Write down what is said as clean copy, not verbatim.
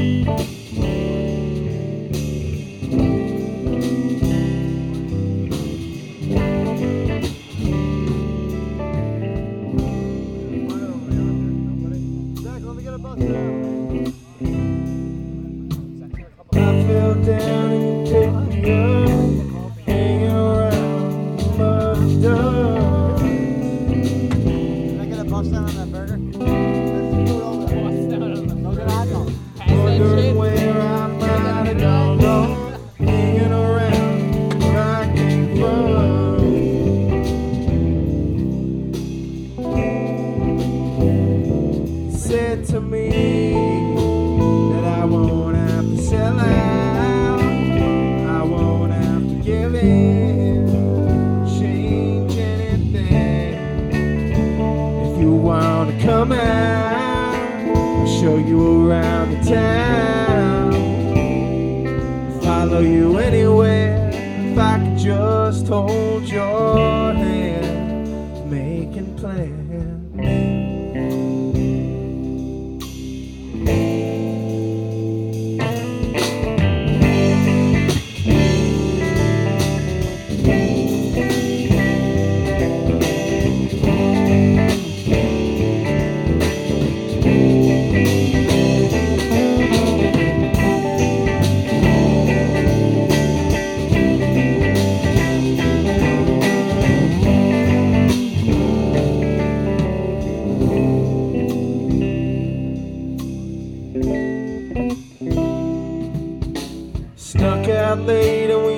I fell down and you picked me up, hanging around the dust. Can I get a bust down on that burger? Let's do it over there. Bust down on the Go get a hot dog. Pass that Wondering shit. where I might have gone wrong, hanging around where I came from. Said to me that I won't have to sell out, I won't have to give in, change anything. If you want to come out, I'll show you around the town, follow you anywhere. If I could just hold your hand, making plans. Snuck out late and we